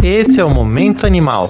Esse é o Momento Animal.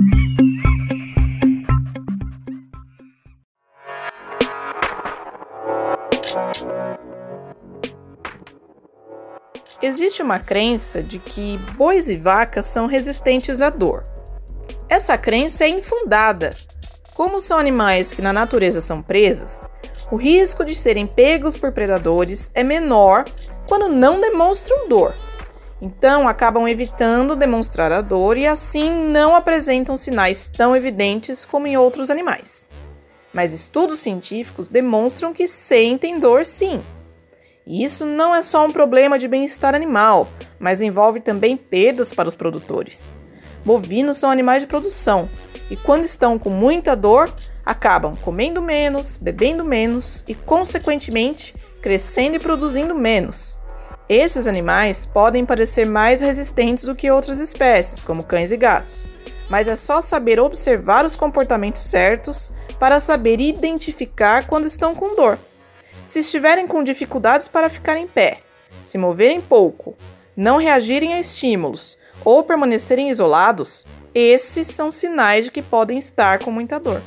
Existe uma crença de que bois e vacas são resistentes à dor. Essa crença é infundada. Como são animais que na natureza são presas, o risco de serem pegos por predadores é menor quando não demonstram dor. Então, acabam evitando demonstrar a dor e assim não apresentam sinais tão evidentes como em outros animais. Mas estudos científicos demonstram que sentem dor sim. E isso não é só um problema de bem-estar animal, mas envolve também perdas para os produtores. Bovinos são animais de produção e quando estão com muita dor, acabam comendo menos, bebendo menos e, consequentemente, crescendo e produzindo menos. Esses animais podem parecer mais resistentes do que outras espécies, como cães e gatos, mas é só saber observar os comportamentos certos para saber identificar quando estão com dor. Se estiverem com dificuldades para ficar em pé, se moverem pouco, não reagirem a estímulos ou permanecerem isolados, esses são sinais de que podem estar com muita dor.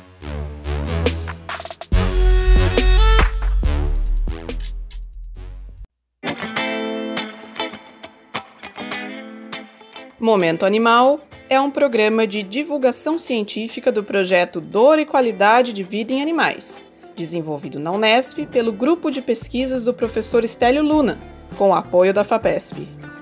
Momento Animal é um programa de divulgação científica do projeto Dor e Qualidade de Vida em Animais, desenvolvido na Unesp pelo Grupo de Pesquisas do professor Stélio Luna, com o apoio da FAPESP.